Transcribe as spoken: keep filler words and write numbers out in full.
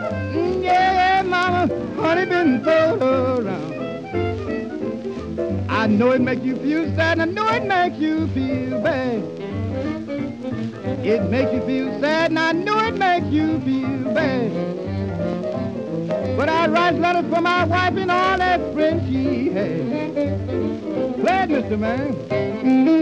Mm, yeah, mama, honey been thrown around. I know it make you feel sad, and I know it make you feel bad. It makes you feel sad, and I know it makes you feel bad. But I write letters for my wife and all that friends she had. Glad, Mister Man.